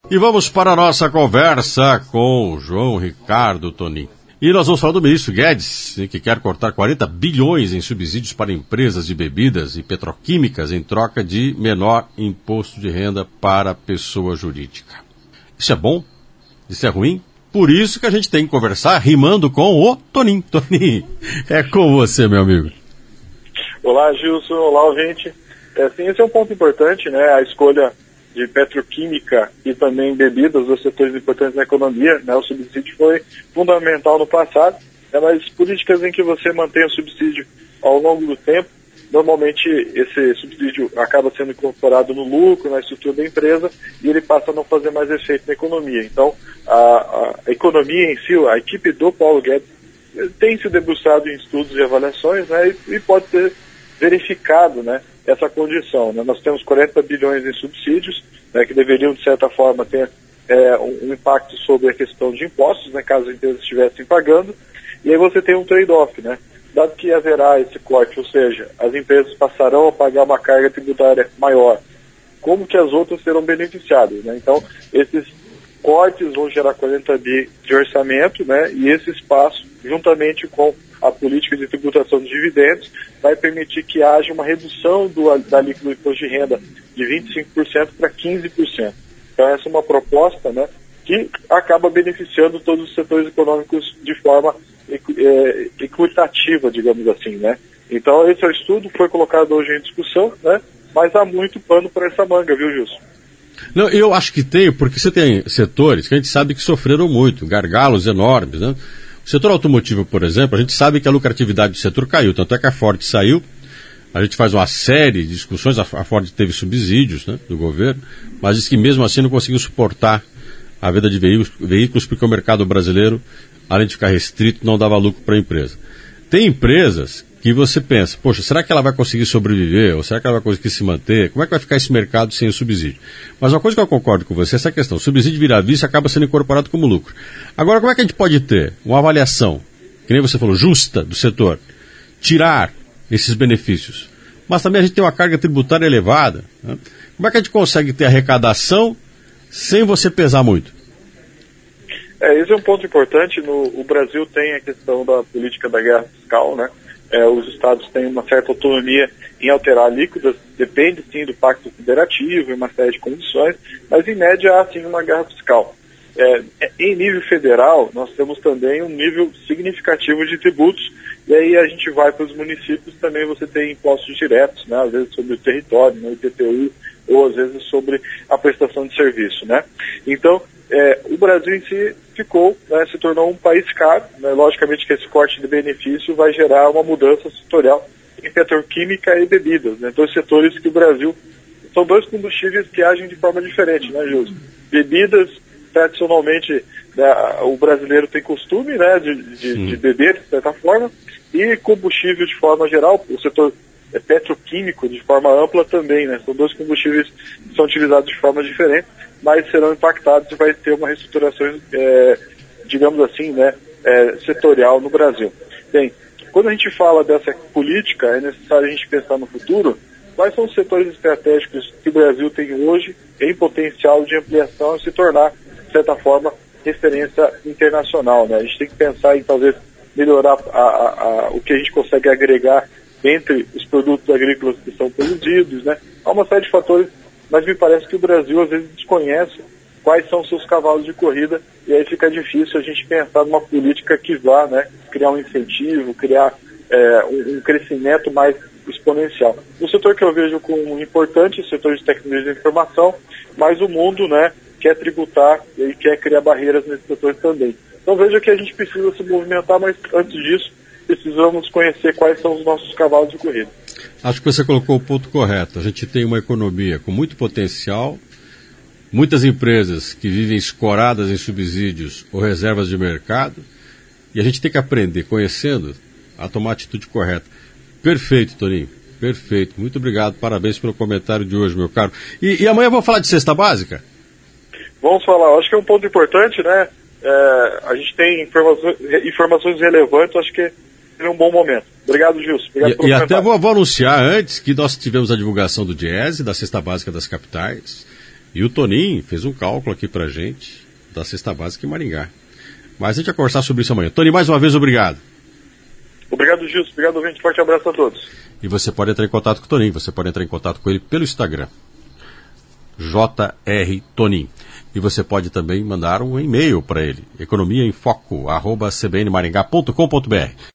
E vamos para a nossa conversa com o João Ricardo Tonin. E nós vamos falar do ministro Guedes, que quer cortar 40 bilhões em subsídios para empresas de bebidas e petroquímicas em troca de menor imposto de renda para pessoa jurídica. Isso é bom? Isso é ruim? Por isso que a gente tem que conversar rimando com o Tonin. Tonin, é com você, meu amigo. Olá, Gilson. Olá, ouvinte. Sim, esse é um ponto importante, né? A escolha de petroquímica e também bebidas, dos setores importantes na economia, né? O subsídio foi fundamental no passado, né? Mas políticas em que você mantém o subsídio ao longo do tempo, normalmente esse subsídio acaba sendo incorporado no lucro, na estrutura da empresa, e ele passa a não fazer mais efeito na economia. Então, a economia em si, a equipe do Paulo Guedes tem se debruçado em estudos e avaliações, né? E pode ter verificado, né, essa condição, né? Nós temos 40 bilhões em subsídios, né, que deveriam, de certa forma, ter um impacto sobre a questão de impostos, né, caso as empresas estivessem pagando, e aí você tem um trade-off, né? Dado que haverá esse corte, ou seja, as empresas passarão a pagar uma carga tributária maior, como que as outras serão beneficiadas, né? Então, esses cortes vão gerar 40 bi de orçamento, né? E esse espaço, juntamente com a política de tributação de dividendos, vai permitir que haja uma redução da alíquota do imposto de renda de 25% para 15%. Então essa é uma proposta, né, que acaba beneficiando todos os setores econômicos de forma equitativa, digamos assim, né? Então esse é o estudo, foi colocado hoje em discussão, né? Mas há muito pano para essa manga, viu, Gilson? Não, eu acho que tem, porque você tem setores que a gente sabe que sofreram muito, gargalos enormes, né? O setor automotivo, por exemplo, a gente sabe que a lucratividade do setor caiu, tanto é que a Ford saiu, a gente faz uma série de discussões, a Ford teve subsídios, né, do governo, mas diz que mesmo assim não conseguiu suportar a venda de veículos porque o mercado brasileiro, além de ficar restrito, não dava lucro para a empresa. Tem empresas que você pensa, poxa, será que ela vai conseguir sobreviver? Ou será que ela vai conseguir se manter? Como é que vai ficar esse mercado sem o subsídio? Mas uma coisa que eu concordo com você é essa questão. O subsídio vira vício e acaba sendo incorporado como lucro. Agora, como é que a gente pode ter uma avaliação, que nem você falou, justa do setor, tirar esses benefícios? Mas também a gente tem uma carga tributária elevada, né? Como é que a gente consegue ter arrecadação sem você pesar muito? Esse é um ponto importante. O Brasil tem a questão da política da guerra fiscal, né? Os estados têm uma certa autonomia em alterar alíquotas, depende sim do pacto federativo e uma série de condições, mas em média há sim uma guerra fiscal. Em nível federal, nós temos também um nível significativo de tributos, e aí a gente vai para os municípios, também você tem impostos diretos, né, às vezes sobre o território, no IPTU, ou às vezes sobre a prestação de serviço, né? Então, o Brasil em si ficou, né, se tornou um país caro, né? Logicamente que esse corte de benefício vai gerar uma mudança setorial em petroquímica e bebidas, né? Dois setores que o Brasil, são dois combustíveis que agem de forma diferente, né, Júlio? Bebidas, tradicionalmente, né, o brasileiro tem costume, né, de beber, de certa forma, e combustível de forma geral, o setor petroquímico de forma ampla também, né? São dois combustíveis que são utilizados de forma diferente, mas serão impactados e vai ter uma reestruturação, digamos assim, né, setorial no Brasil. Bem, quando a gente fala dessa política, é necessário a gente pensar no futuro, quais são os setores estratégicos que o Brasil tem hoje em potencial de ampliação e se tornar, de certa forma, referência internacional, né? A gente tem que pensar em talvez melhorar o que a gente consegue agregar entre os produtos agrícolas que são produzidos, né? Há uma série de fatores, mas me parece que o Brasil às vezes desconhece quais são os seus cavalos de corrida, e aí fica difícil a gente pensar numa política que vá, né, criar um incentivo, criar um crescimento mais exponencial. O setor que eu vejo como importante é o setor de tecnologia de informação, mas o mundo, né, quer tributar e quer criar barreiras nesse setor também. Então veja que a gente precisa se movimentar, mas antes disso precisamos conhecer quais são os nossos cavalos de corrida. Acho que você colocou o ponto correto. A gente tem uma economia com muito potencial, muitas empresas que vivem escoradas em subsídios ou reservas de mercado, e a gente tem que aprender, conhecendo, a tomar a atitude correta. Perfeito, Toninho. Perfeito. Muito obrigado. Parabéns pelo comentário de hoje, meu caro. E amanhã vamos falar de cesta básica? Vamos falar. Acho que é um ponto importante, né? A gente tem informações relevantes. Acho que é um bom momento. Obrigado, Gilson. Obrigado pelo comentário. Até vou anunciar antes que nós tivemos a divulgação do Diese, da cesta básica das capitais, E o Toninho fez um cálculo aqui pra gente da cesta básica em Maringá. Mas a gente vai conversar sobre isso amanhã. Toninho, mais uma vez, obrigado. Obrigado, Gilson. Obrigado, ouvinte. Forte abraço a todos. E você pode entrar em contato com o Toninho. Você pode entrar em contato com ele pelo Instagram. JR Toninho. E você pode também mandar um e-mail para ele. economiaemfoco@cbnmaringá.com.br.